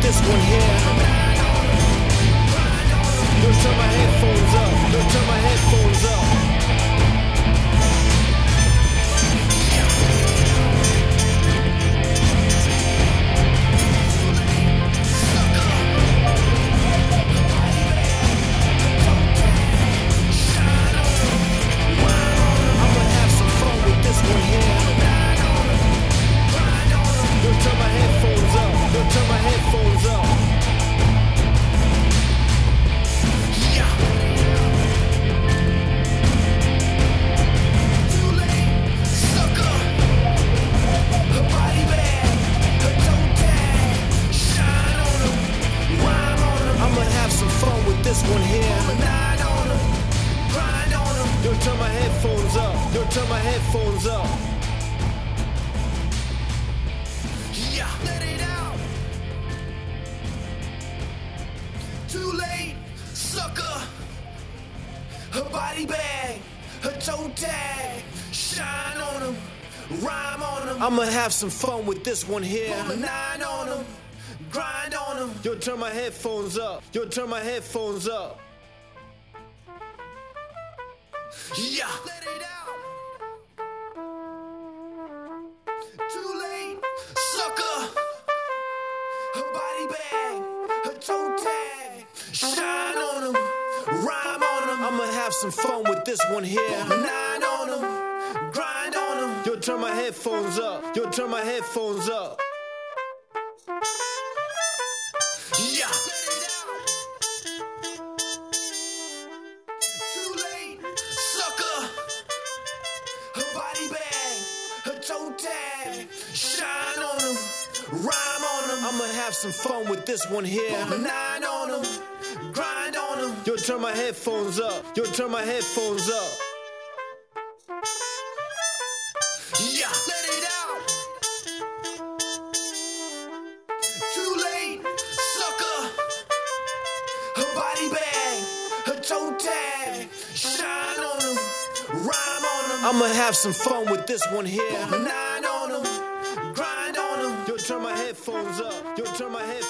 this one here. You'll turn my headphones up. You'll turn my headphones up. Turn my headphones up. Yeah. Too late, sucker. Her body bag, her toe tag. Shine on them, rhyme on them. I'ma have some fun with this one here. Nine on them, grind on them. You'll turn my headphones up. You'll turn my headphones up. Yeah. Let it out. Too late, sucker. Her body bag, her toe tag. Shine on them, rhyme on them. I'ma have some fun with this one here. Pull a nine on them, grind on them. You'll turn my headphones up. You'll turn my headphones up. Yeah. Let it out. Too late, sucker. Her body bag, her toe tag. Shine on them, rhyme on them. I'ma have some fun with this one here. Nine on them, grind on them. You'll turn my headphones up. You'll turn my headphones up. Yeah. Too late, sucker. Her body bag, her toe tag. Shine on them, rhyme on them. I'ma have some fun with this one here. Nine on them, grind on them. You'll turn my headphones up. You'll turn my headphones up. Yeah. Let it out. Too late, sucker. Her body bag, her toe tag. Shine on them, rhyme on them. I'ma have some fun with this one here. Nine on them, grind on them. You'll turn my headphones up. You'll turn my headphones up.